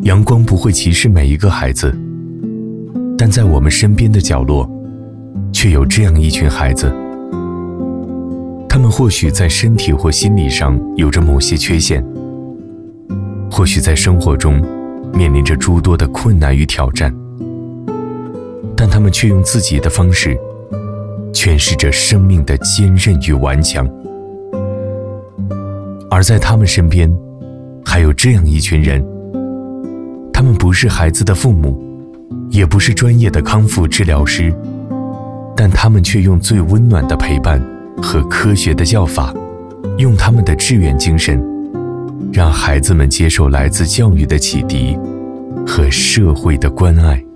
阳光不会歧视每一个孩子，但在我们身边的角落，却有这样一群孩子，他们或许在身体或心理上有着某些缺陷，或许在生活中面临着诸多的困难与挑战，但他们却用自己的方式诠释着生命的坚韧与顽强。而在他们身边，还有这样一群人，他们不是孩子的父母，也不是专业的康复治疗师，但他们却用最温暖的陪伴和科学的教法，用他们的志愿精神，让孩子们接受来自教育的启迪和社会的关爱。